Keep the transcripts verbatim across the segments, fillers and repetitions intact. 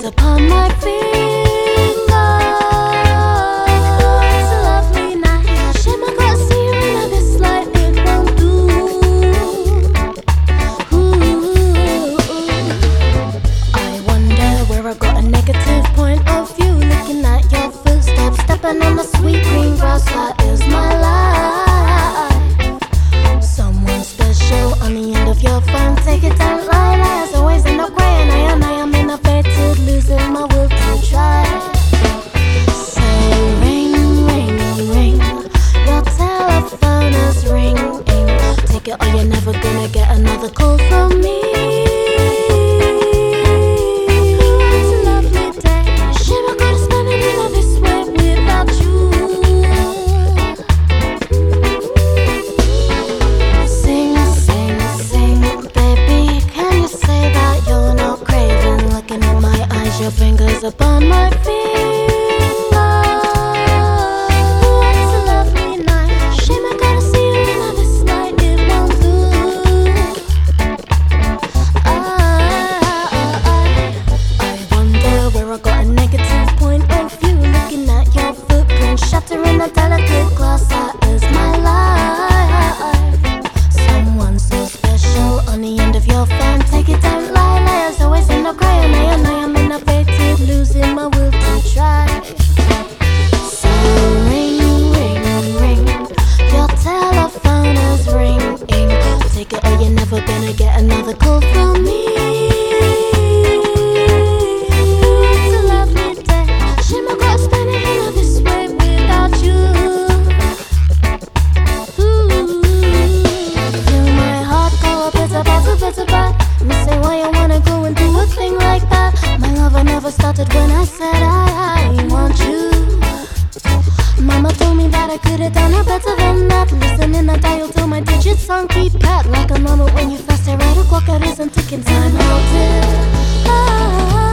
fingers upon my finger. It's a lovely night. Shame I gotta see you in this light. It won't do. Ooh. I wonder where I got a negative point of view. Looking at your footsteps, stepping on the sweet green grass. That is my life. Someone special on the end of your phone. Take it down, lie, lie. As always end up crying. I am, I am innovated, losing my will to try. So ring, ring, ring. Your telephone is ringing. Take it or you're never gonna get another call from me. It's a lovely day. Shame I gotta spend it all this way without you. Sing, sing, sing, baby. Can you say that you're not craving? Looking at my eyes, your fingers upon my finger. It's a lovely night. Shame I gotta see you in this light. It won't do. I, I, I wonder where I got a negative point of view. Looking at your footprint, shattering a delicate glass. That is my life. Someone so special on the end of your phone. Take it down, lie, lie. As always end up crying. I am, I am innovated, losing my will to try. So ring, ring, ring. Your telephone is ringing. Take it or you're never gonna get another call from me. It's a lovely day. Shame I gotta spend it all this way without you. Ooh. Feel my heart go a bit about a bit about. Me say why you wanna go and do a thing like that. My love I never started when I said I, I want you. Mama told me that I could've done it better than that. Listening, I dial till my digits on keypad. Like a moment when you first stare at a clock, it isn't ticking time out till I.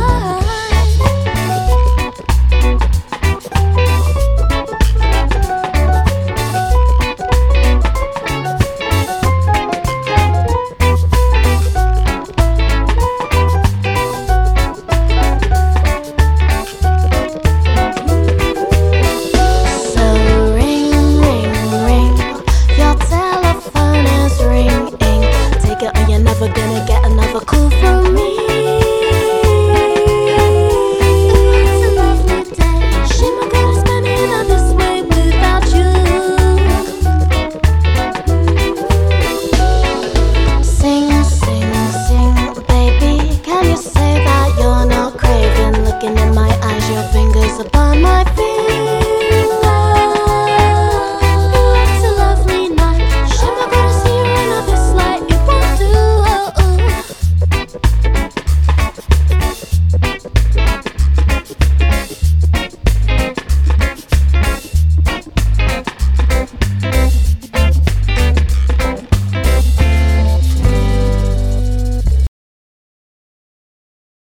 So ring, ring, ring. Your telephone is ringing. Take it or you're never gonna get another call from me.